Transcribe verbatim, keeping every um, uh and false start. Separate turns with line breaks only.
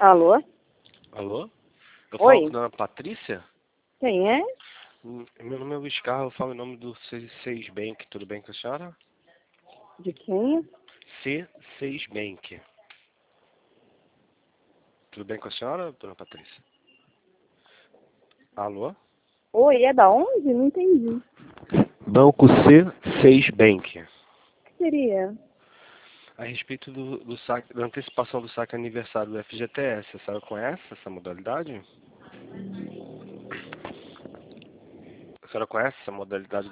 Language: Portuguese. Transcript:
Alô?
Alô? Eu falo com a
Oi?
dona Patrícia?
Quem é?
Hum, Meu nome é Luiz Carlos, eu falo em nome do C seis Bank. Tudo bem com a senhora?
De quem?
C seis Bank. Tudo bem com a senhora, dona Patrícia? Alô?
Oi, é da onde? Não entendi.
Banco C seis Bank.
O que seria?
A respeito do, do saque, da antecipação do saque aniversário do F G T S, a senhora conhece essa modalidade? A senhora conhece essa modalidade